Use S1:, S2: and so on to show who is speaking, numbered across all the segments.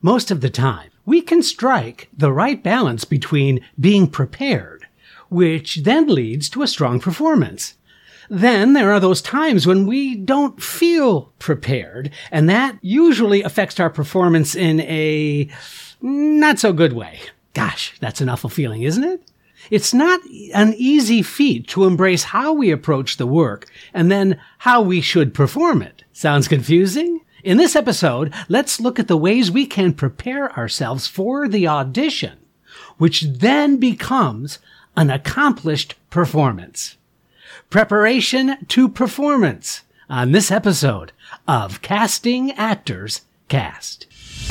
S1: Most of the time, we can strike the right balance between being prepared, which then leads to a strong performance. Then there are those times when we don't feel prepared, and that usually affects our performance in a not so good way. Gosh, that's an awful feeling, isn't it? It's not an easy feat to embrace how we approach the work and then how we should perform it. Sounds confusing? In this episode, let's look at the ways we can prepare ourselves for the audition, which then becomes an accomplished performance. Preparation to performance on this episode of Casting Actors Cast.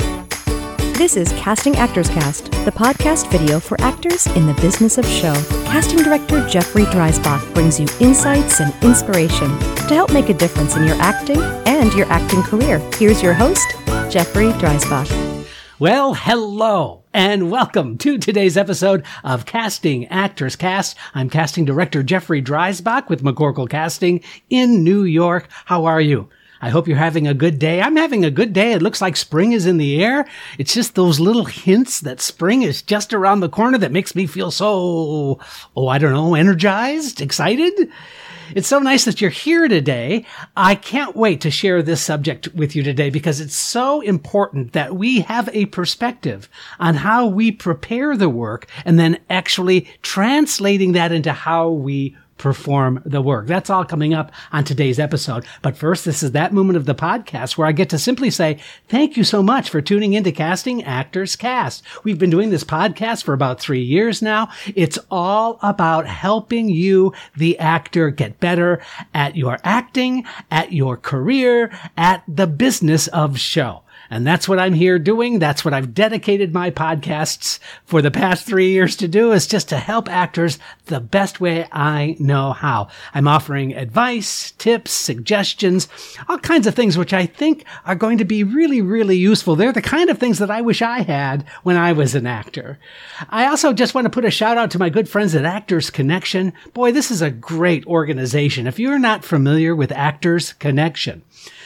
S2: This is Casting Actors Cast, the podcast video for actors in the business of show. Casting director Jeffrey Dreisbach brings you insights and inspiration to help make a difference in your acting and your acting career. Here's your host, Jeffrey Dreisbach.
S1: Well, hello, and welcome to today's episode of Casting Actors Cast. I'm casting director Jeffrey Dreisbach with McCorkle Casting in New York. How are you? I hope you're having a good day. I'm having a good day. It looks like spring is in the air. It's just those little hints that spring is just around the corner that makes me feel so, energized, excited. It's so nice that you're here today. I can't wait to share this subject with you today because it's so important that we have a perspective on how we prepare the work and then actually translating that into how we perform the work. That's all coming up on today's episode. But first, this is that moment of the podcast where I get to simply say, thank you so much for tuning into Casting Actors Cast. We've been doing this podcast for about 3 years now. It's all about helping you, the actor, get better at your acting, at your career, at the business of show. And that's what I'm here doing. That's what I've dedicated my podcasts for the past 3 years to do, is just to help actors the best way I know how. I'm offering advice, tips, suggestions, all kinds of things which I think are going to be really, really useful. They're the kind of things that I wish I had when I was an actor. I also just want to put a shout out to my good friends at Actors Connection. Boy, this is a great organization. If you're not familiar with Actors Connection,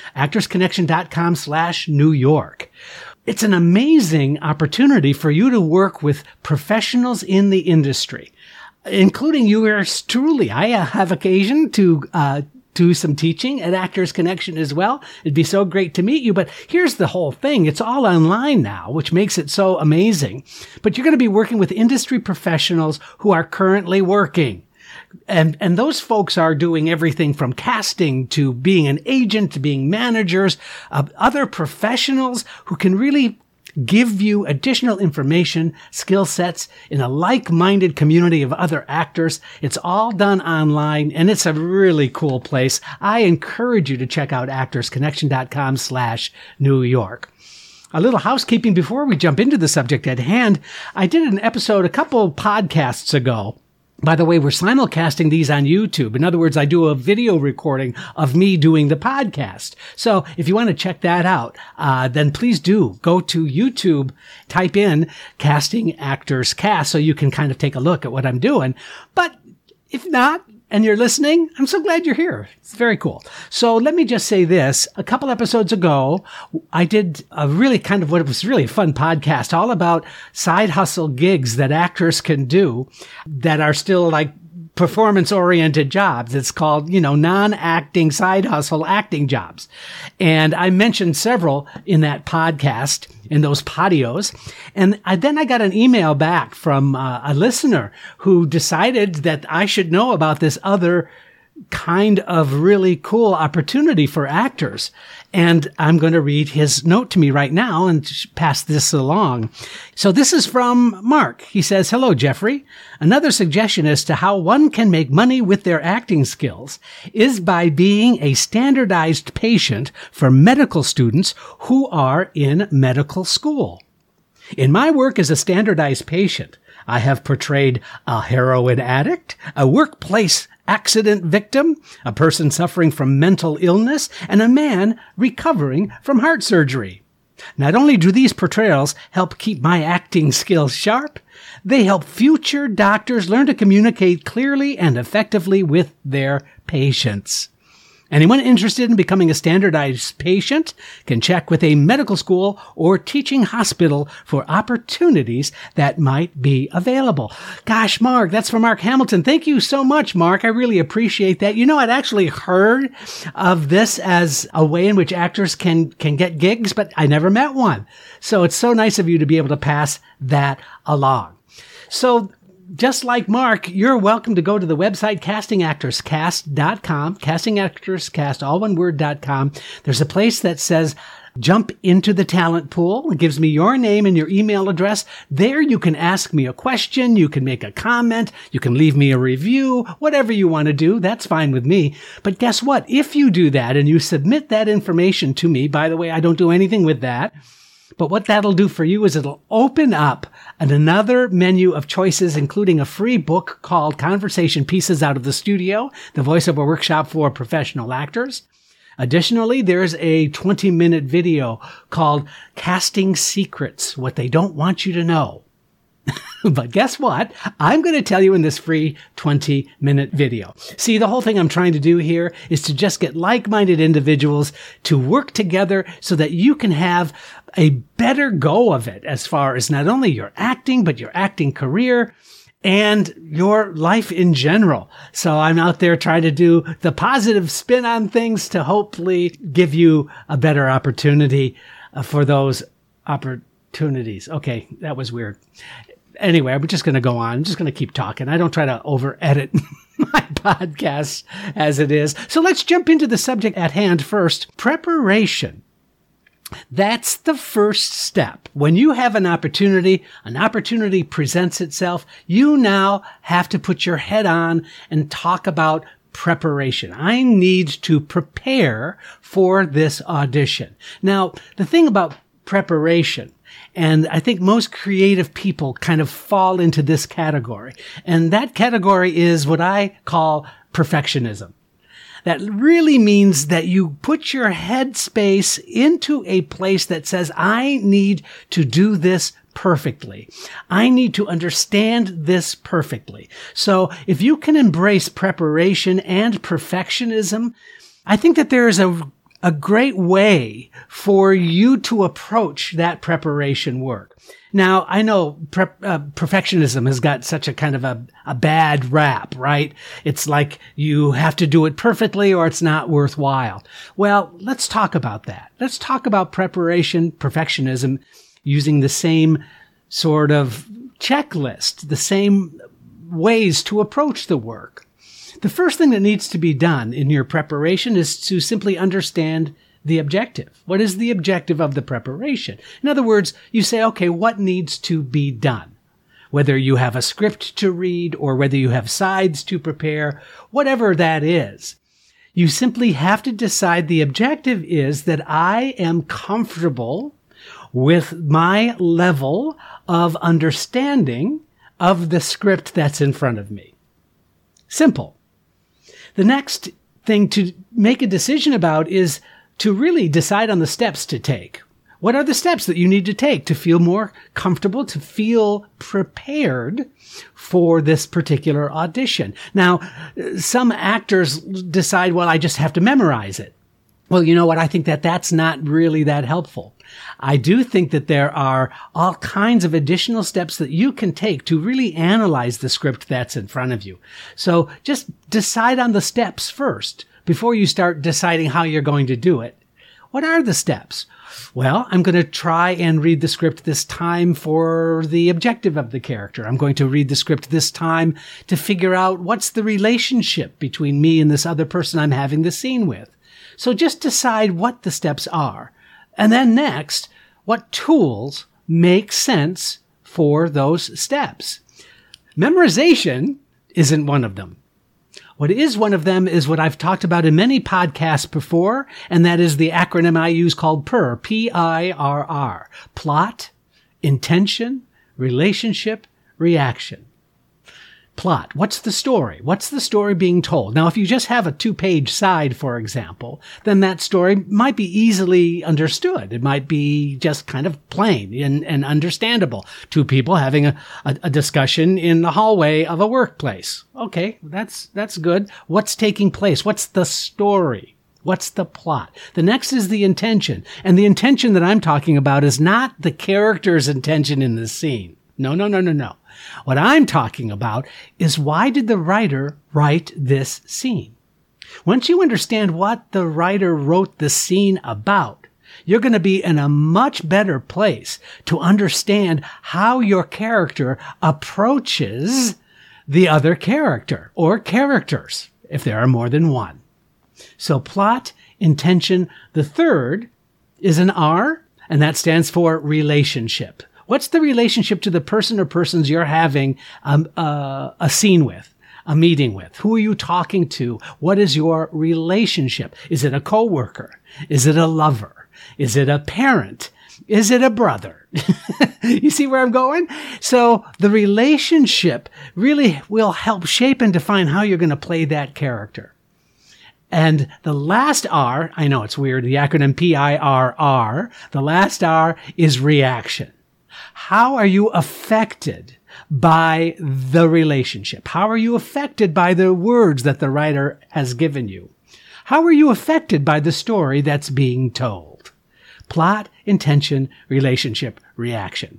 S1: actorsconnection.com/New York. It's an amazing opportunity for you to work with professionals in the industry, including yours truly. I have occasion to do some teaching at Actors Connection as well. It'd be so great to meet you, but here's the whole thing. It's all online now, which makes it so amazing. But you're going to be working with industry professionals who are currently working. And those folks are doing everything from casting to being an agent to being managers, other professionals who can really give you additional information, skill sets in a like-minded community of other actors. It's all done online, and it's a really cool place. I encourage you to check out actorsconnection.com/New York. A little housekeeping before we jump into the subject at hand. I did an episode a couple podcasts ago. By the way, we're simulcasting these on YouTube. In other words, I do a video recording of me doing the podcast. So if you want to check that out, then please do go to YouTube, type in Casting Actors Cast so you can kind of take a look at what I'm doing. But if not, and you're listening, I'm so glad you're here. It's very cool. So let me just say this. A couple episodes ago, I did a really kind of what was really a fun podcast all about side hustle gigs that actors can do that are still like performance-oriented jobs. It's called, non-acting side hustle acting jobs. And I mentioned several in that podcast, in those podios. And then I got an email back from a listener who decided that I should know about this other kind of really cool opportunity for actors. And I'm going to read his note to me right now and pass this along. So this is from Mark. He says, "Hello, Jeffrey. Another suggestion as to how one can make money with their acting skills is by being a standardized patient for medical students who are in medical school. In my work as a standardized patient, I have portrayed a heroin addict, a workplace accident victim, a person suffering from mental illness, and a man recovering from heart surgery. Not only do these portrayals help keep my acting skills sharp, they help future doctors learn to communicate clearly and effectively with their patients." Anyone interested in becoming a standardized patient can check with a medical school or teaching hospital for opportunities that might be available. Gosh, Mark, that's from Mark Hamilton. Thank you so much, Mark. I really appreciate that. You know, I'd actually heard of this as a way in which actors can get gigs, but I never met one. So it's so nice of you to be able to pass that along. So just like Mark, you're welcome to go to the website castingactorscast.com, castingactorscast, all one word.com. There's a place that says jump into the talent pool. It gives me your name and your email address. There you can ask me a question, you can make a comment, you can leave me a review, whatever you want to do. That's fine with me. But guess what? If you do that and you submit that information to me, by the way, I don't do anything with that. But what that'll do for you is it'll open up another menu of choices, including a free book called Conversation Pieces Out of the Studio, the voiceover workshop for professional actors. Additionally, there's a 20-minute video called Casting Secrets, What They Don't Want You to Know. But guess what? I'm going to tell you in this free 20-minute video. See, the whole thing I'm trying to do here is to just get like-minded individuals to work together so that you can have a better go of it as far as not only your acting, but your acting career and your life in general. So I'm out there trying to do the positive spin on things to hopefully give you a better opportunity for those opportunities. Okay, that was weird. Anyway, I'm just going to go on. I'm just going to keep talking. I don't try to over-edit my podcasts as it is. So let's jump into the subject at hand first. Preparation. That's the first step. When you have an opportunity presents itself, you now have to put your head on and talk about preparation. I need to prepare for this audition. Now, the thing about preparation, and I think most creative people kind of fall into this category, and that category is what I call perfectionism. That really means that you put your headspace into a place that says, I need to do this perfectly. I need to understand this perfectly. So if you can embrace preparation and perfectionism, I think that there is a great way for you to approach that preparation work. Now, I know perfectionism has got such a kind of a bad rap, right? It's like you have to do it perfectly or it's not worthwhile. Well, let's talk about that. Let's talk about preparation, perfectionism, using the same sort of checklist, the same ways to approach the work. The first thing that needs to be done in your preparation is to simply understand the objective. What is the objective of the preparation? In other words, you say, okay, what needs to be done? Whether you have a script to read or whether you have sides to prepare, whatever that is, you simply have to decide the objective is that I am comfortable with my level of understanding of the script that's in front of me. Simple. The next thing to make a decision about is to really decide on the steps to take. What are the steps that you need to take to feel more comfortable, to feel prepared for this particular audition? Now, some actors decide, well, I just have to memorize it. Well, you know what? I think that that's not really that helpful. I do think that there are all kinds of additional steps that you can take to really analyze the script that's in front of you. So just decide on the steps first before you start deciding how you're going to do it. What are the steps? Well, I'm going to try and read the script this time for the objective of the character. I'm going to read the script this time to figure out what's the relationship between me and this other person I'm having the scene with. So just decide what the steps are. And then next, what tools make sense for those steps. Memorization isn't one of them. What is one of them is what I've talked about in many podcasts before, and that is the acronym I use called PIRR, P-I-R-R. Plot, intention, relationship, reaction. Plot. What's the story? What's the story being told? Now, if you just have a 2-page side, for example, then that story might be easily understood. It might be just kind of plain and understandable. 2 people having a discussion in the hallway of a workplace. Okay, that's good. What's taking place? What's the story? What's the plot? The next is the intention. And the intention that I'm talking about is not the character's intention in the scene. No. What I'm talking about is, why did the writer write this scene? Once you understand what the writer wrote the scene about, you're going to be in a much better place to understand how your character approaches the other character, or characters, if there are more than one. So plot, intention. The third is an R, and that stands for relationship. What's the relationship to the person or persons you're having a scene with, a meeting with? Who are you talking to? What is your relationship? Is it a coworker? Is it a lover? Is it a parent? Is it a brother? You see where I'm going? So the relationship really will help shape and define how you're going to play that character. And the last R, I know it's weird, the acronym PIRR, the last R is reaction. How are you affected by the relationship? How are you affected by the words that the writer has given you? How are you affected by the story that's being told? Plot, intention, relationship, reaction.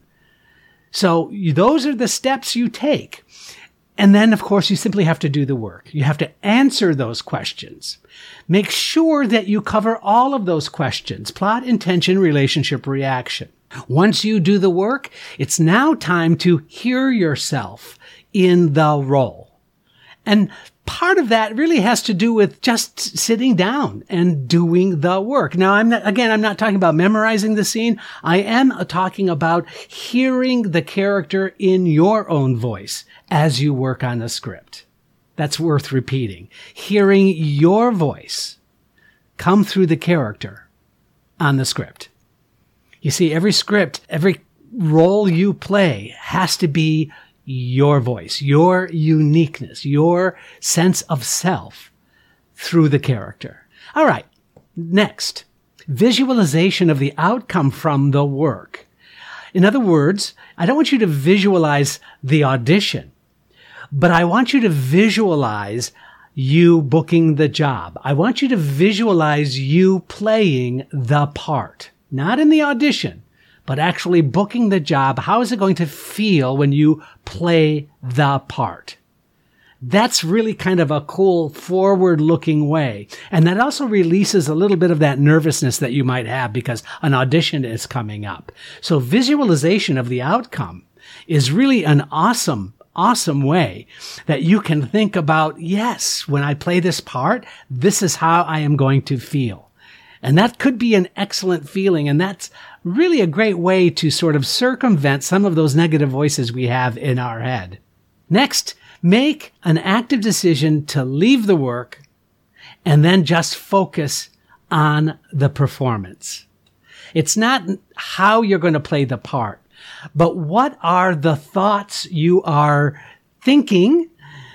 S1: So those are the steps you take. And then, of course, you simply have to do the work. You have to answer those questions. Make sure that you cover all of those questions: plot, intention, relationship, reaction. Once you do the work, it's now time to hear yourself in the role. And part of that really has to do with just sitting down and doing the work. Now, I'm not talking about memorizing the scene. I am talking about hearing the character in your own voice as you work on the script. That's worth repeating. Hearing your voice come through the character on the script. You see, every script, every role you play has to be your voice, your uniqueness, your sense of self through the character. All right. Next, visualization of the outcome from the work. In other words, I don't want you to visualize the audition, but I want you to visualize you booking the job. I want you to visualize you playing the part, not in the audition, but actually booking the job. How is it going to feel when you play the part? That's really kind of a cool forward-looking way. And that also releases a little bit of that nervousness that you might have because an audition is coming up. So visualization of the outcome is really an awesome way that you can think about, yes, when I play this part, this is how I am going to feel. And that could be an excellent feeling. And that's really a great way to sort of circumvent some of those negative voices we have in our head. Next, make an active decision to leave the work and then just focus on the performance. It's not how you're going to play the part, but what are the thoughts you are thinking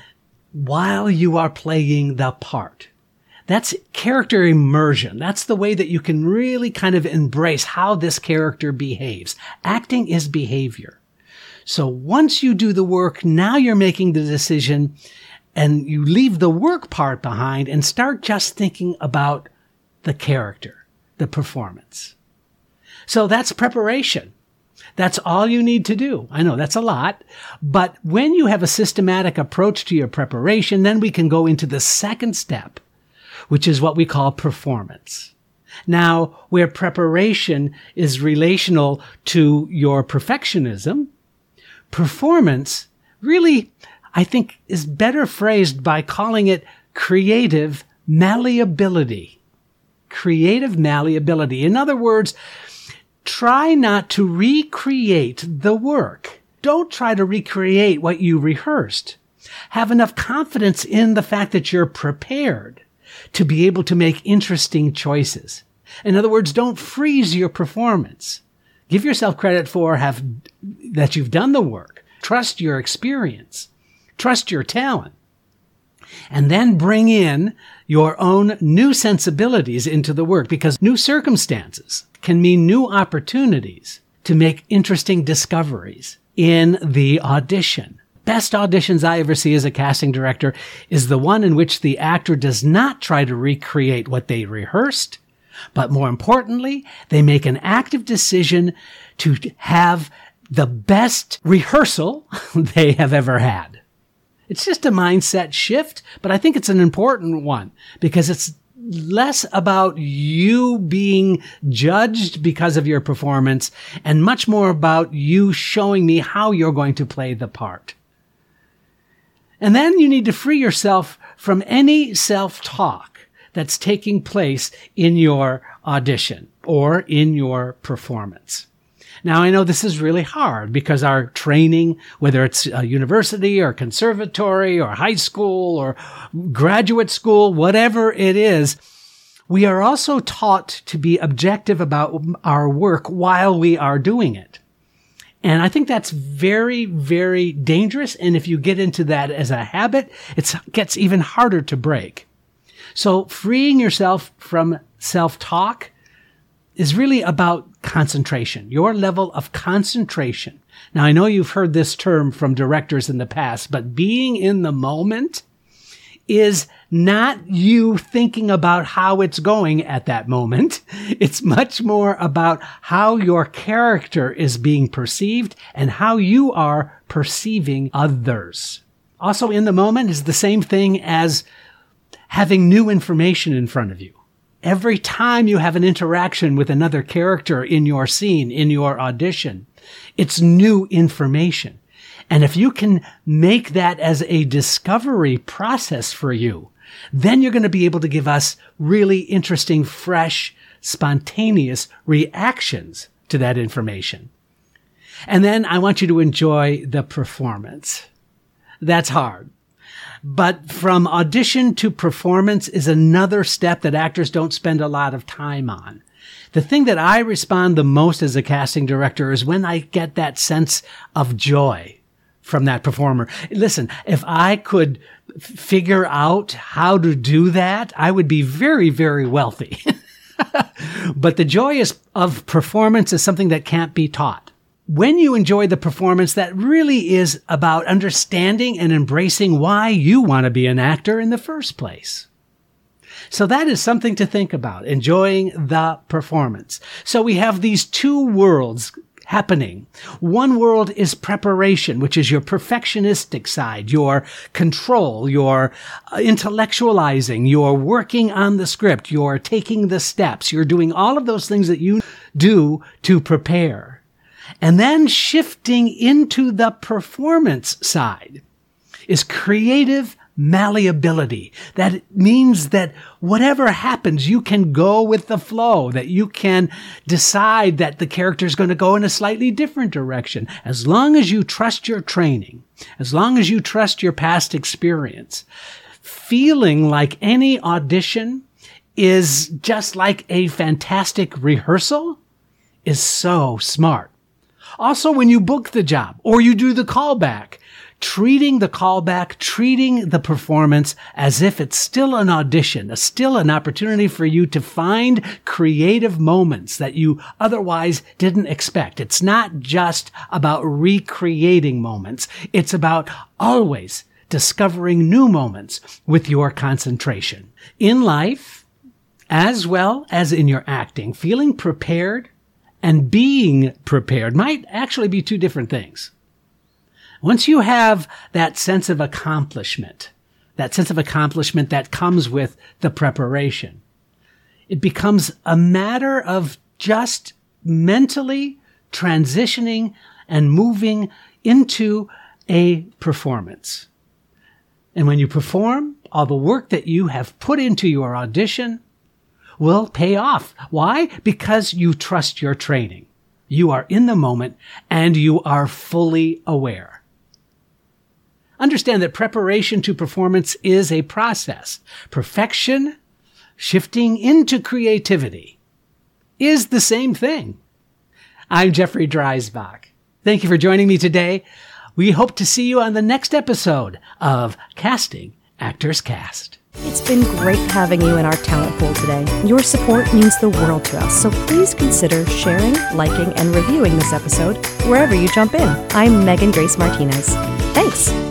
S1: while you are playing the part. That's character immersion. That's the way that you can really kind of embrace how this character behaves. Acting is behavior. So once you do the work, now you're making the decision and you leave the work part behind and start just thinking about the character, the performance. So that's preparation. That's all you need to do. I know that's a lot, but when you have a systematic approach to your preparation, then we can go into the second step, which is what we call performance. Now, where preparation is relational to your perfectionism, performance really, I think, is better phrased by calling it creative malleability. Creative malleability. In other words, try not to recreate the work. Don't try to recreate what you rehearsed. Have enough confidence in the fact that you're prepared to be able to make interesting choices. In other words, don't freeze your performance. Give yourself credit for that you've done the work. Trust your experience. Trust your talent. And then bring in your own new sensibilities into the work, because new circumstances can mean new opportunities to make interesting discoveries in the audition. best auditions I ever see as a casting director is the one in which the actor does not try to recreate what they rehearsed, but more importantly, they make an active decision to have the best rehearsal they have ever had. It's just a mindset shift, but I think it's an important one because it's less about you being judged because of your performance and much more about you showing me how you're going to play the part. And then you need to free yourself from any self-talk that's taking place in your audition or in your performance. Now, I know this is really hard because our training, whether it's a university or conservatory or high school or graduate school, whatever it is, we are also taught to be objective about our work while we are doing it. And I think that's very, very dangerous. And if you get into that as a habit, it gets even harder to break. So freeing yourself from self-talk is really about concentration, your level of concentration. Now, I know you've heard this term from directors in the past, but being in the moment is not you thinking about how it's going at that moment. It's much more about how your character is being perceived and how you are perceiving others. Also, in the moment is the same thing as having new information in front of you. Every time you have an interaction with another character in your scene, in your audition, it's new information. And if you can make that as a discovery process for you, then you're going to be able to give us really interesting, fresh, spontaneous reactions to that information. And then I want you to enjoy the performance. That's hard. But from audition to performance is another step that actors don't spend a lot of time on. The thing that I respond the most as a casting director is when I get that sense of joy from that performer. Listen, if I could figure out how to do that, I would be very, very wealthy. But the joy of performance is something that can't be taught. When you enjoy the performance, that really is about understanding and embracing why you want to be an actor in the first place. So that is something to think about, enjoying the performance. So we have these two worlds happening. One world is preparation, which is your perfectionistic side, your control, your intellectualizing, your working on the script, you're taking the steps, you're doing all of those things that you do to prepare. And then shifting into the performance side is creative malleability. That means that whatever happens, you can go with the flow, that you can decide that the character is going to go in a slightly different direction. As long as you trust your training, as long as you trust your past experience, feeling like any audition is just like a fantastic rehearsal is so smart. Also, when you book the job or you do the callback, treating the callback, treating the performance as if it's still an audition, still an opportunity for you to find creative moments that you otherwise didn't expect. It's not just about recreating moments. It's about always discovering new moments with your concentration. In life, as well as in your acting, feeling prepared and being prepared might actually be two different things. Once you have that sense of accomplishment that comes with the preparation, it becomes a matter of just mentally transitioning and moving into a performance. And when you perform, all the work that you have put into your audition will pay off. Why? Because you trust your training. You are in the moment and you are fully aware. Understand that preparation to performance is a process. Perfection, shifting into creativity, is the same thing. I'm Jeffrey Dreisbach. Thank you for joining me today. We hope to see you on the next episode of Casting Actors Cast.
S2: It's been great having you in our talent pool today. Your support means the world to us, so please consider sharing, liking, and reviewing this episode wherever you jump in. I'm Megan Grace Martinez. Thanks.